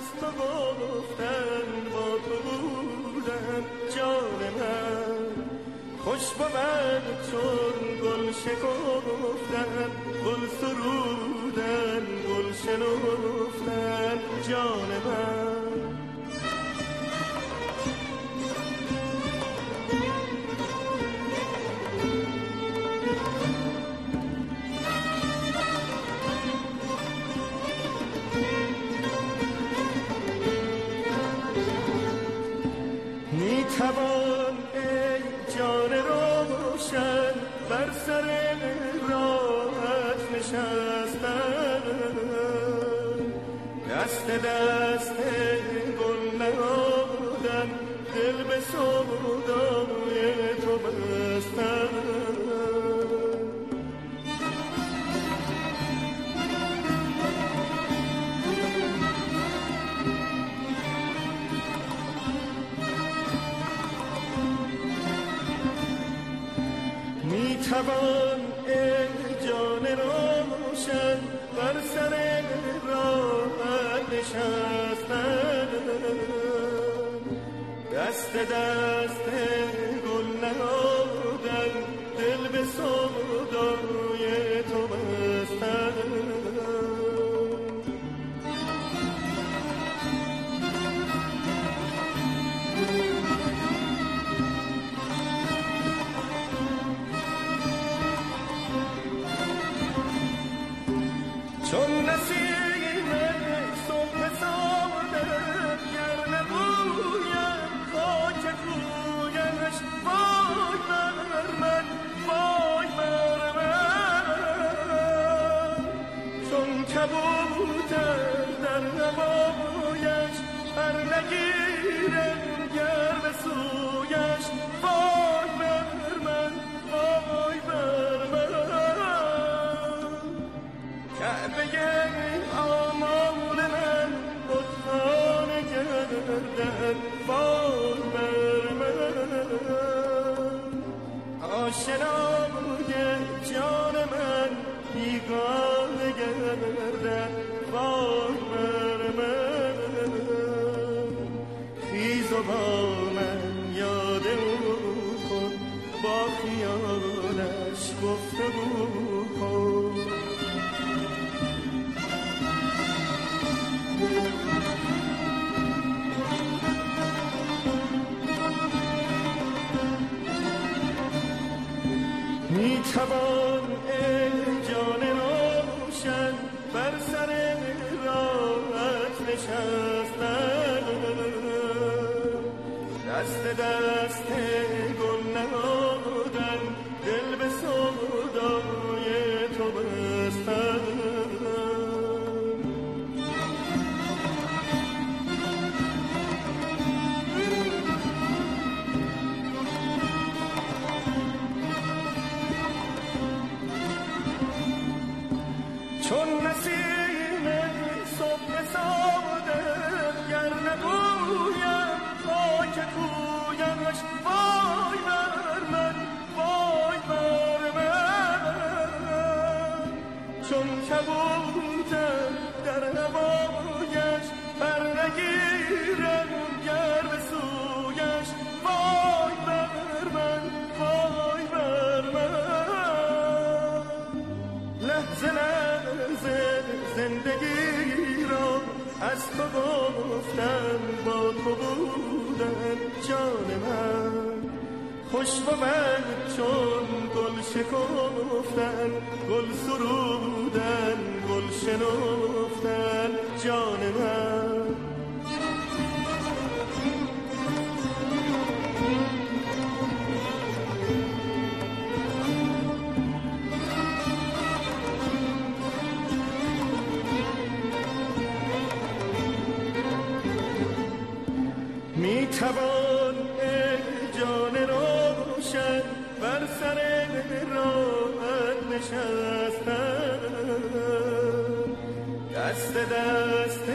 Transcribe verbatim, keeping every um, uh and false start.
تو گفتن با تو بودن جان من خوش بود چون گل شکفتن گل سرودن گل شنفتن جان من توان ای جان روشن بر سر راحت نشستن دست دست گل نهادن دل به سودای تو بستن توان ای جان روشن بر سر راحت نشستن دست دست گل نهادن دل به سودای تو بستن چون نسیم صبح سادم گر نبویم خاک کویش وای بر من وای بر من چون کبوتر در هوایش پر نگیرم گر به سویش وای بر من وای بر من کعبه آمال من بتخانه گردن وای بر من آشنای جان من بیگانه گردن وای بر من خیز و با من یاد او کن با خیالش گفتگو کن می توان ای جان روشن بر سر راحت نشستن دست دست گل نهادن دل به سودای تو بستن چون نسیم صبح سادم گر نبویم خاک کویش وای بر من وای بر من چون کبوتر در هوایش پر نگیرم گر به سویش وای بر من وای بر من لحظه لحظه زندگی را از تو گفتن با تو بودن جان من خوش بود چون گل شکفتن گل سرودن گل شنفتن جان من می توان ای جان روشن بر سر راحت نشستن دست دست